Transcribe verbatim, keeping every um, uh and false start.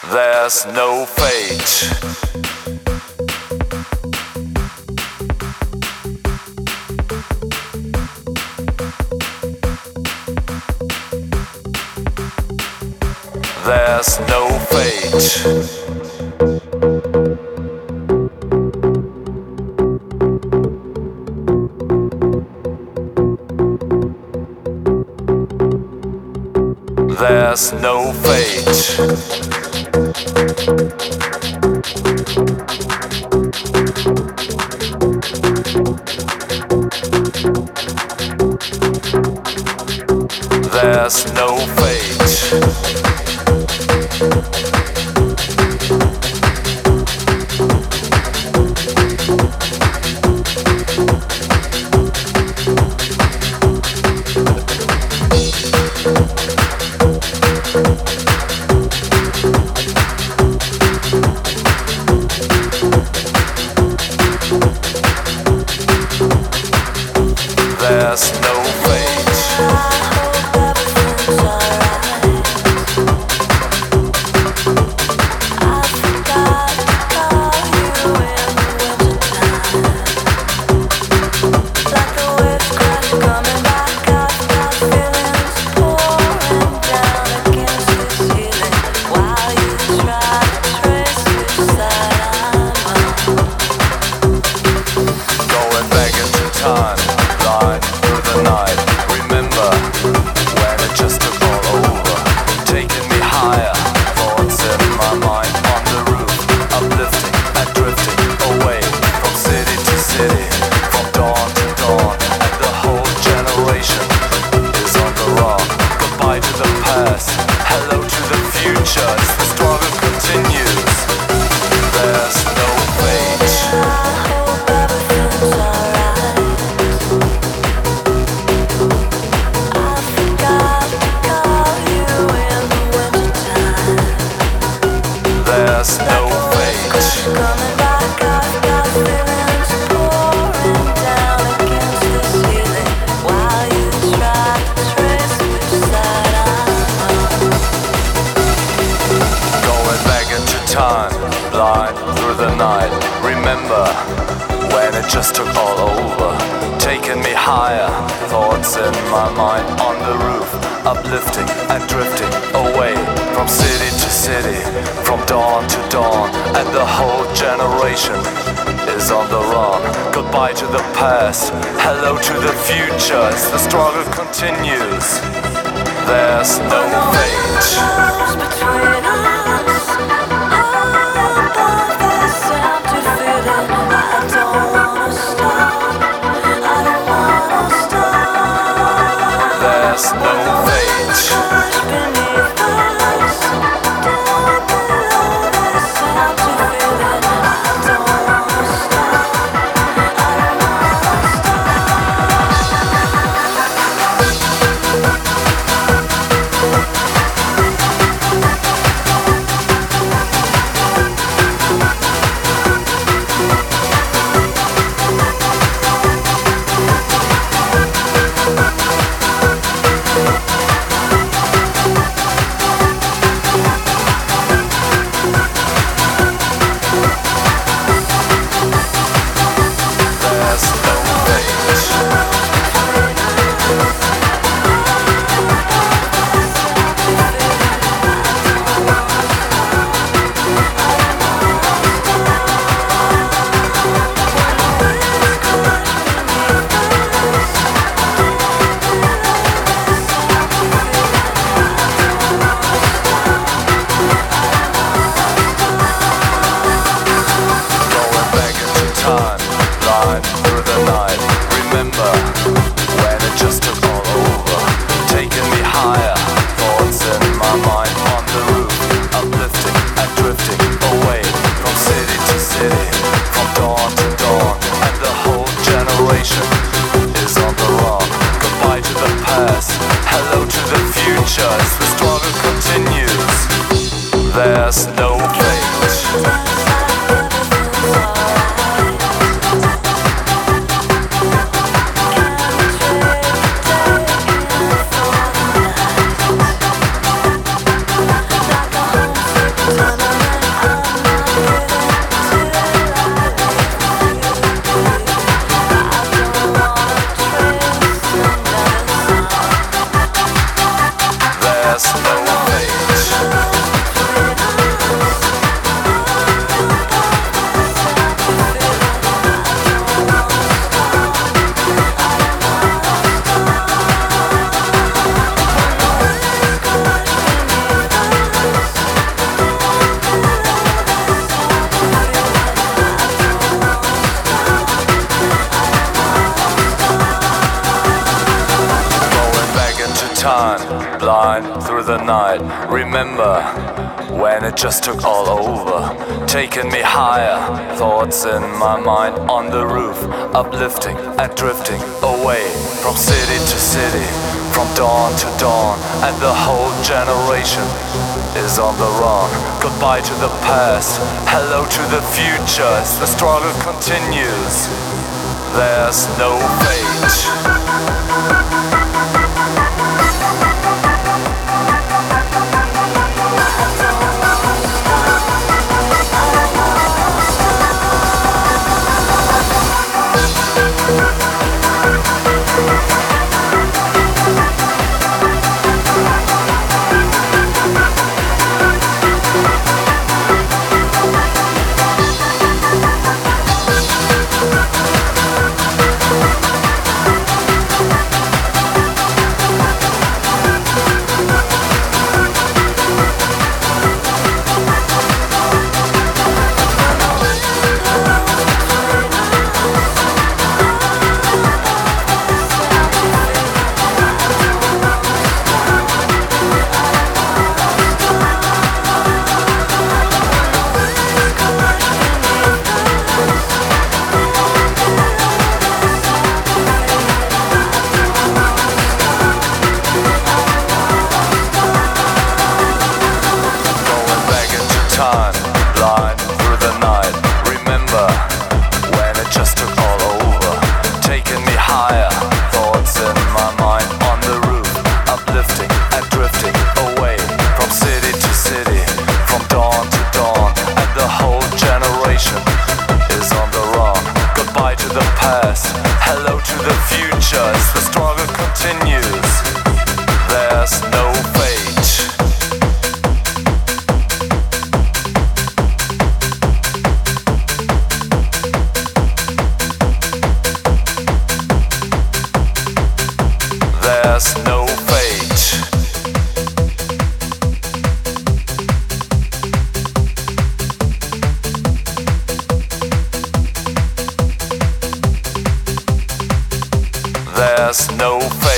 There's no fate. There's no fate. There's no fate. There's no fate. There's no fate. Hello to the future as the struggle continues. There's no fate. I hope everything's alright. I forgot to call you in the wintertime. There's no fate. Coming back, I've got feelings pouring down against the ceiling while you try to trace which side I'm going back into time, blind through the night. Remember when it just took all over, taking me higher. Thoughts in my mind on the roof, uplifting and drifting away from city to city, from dawn to dawn, and the whole generation is on the run. Goodbye to the past, hello to the future as the struggle continues. There's no fate. Between us, above this empty feeling, I don't wanna stop. I don't wanna stop. There's no fate. Beneath us, down below this empty feeling, I don't wanna stop. I don't wanna There's no fate. Can time, blind through the night. Remember when it just took all over, taking me higher, thoughts in my mind on the roof, uplifting and drifting away from city to city, from dawn to dawn, and the whole generation is on the run. Goodbye to the past, hello to the future, as the struggle continues. There's no fate. Time, blind through the night. Remember when it just took all over, taking me higher, thoughts in my mind on the roof, uplifting and drifting away from city to city, from dawn to dawn, and the whole generation is on the run. Goodbye to the past, hello to the future, as the struggle continues. There's no fate. There's no fate. There's no fate.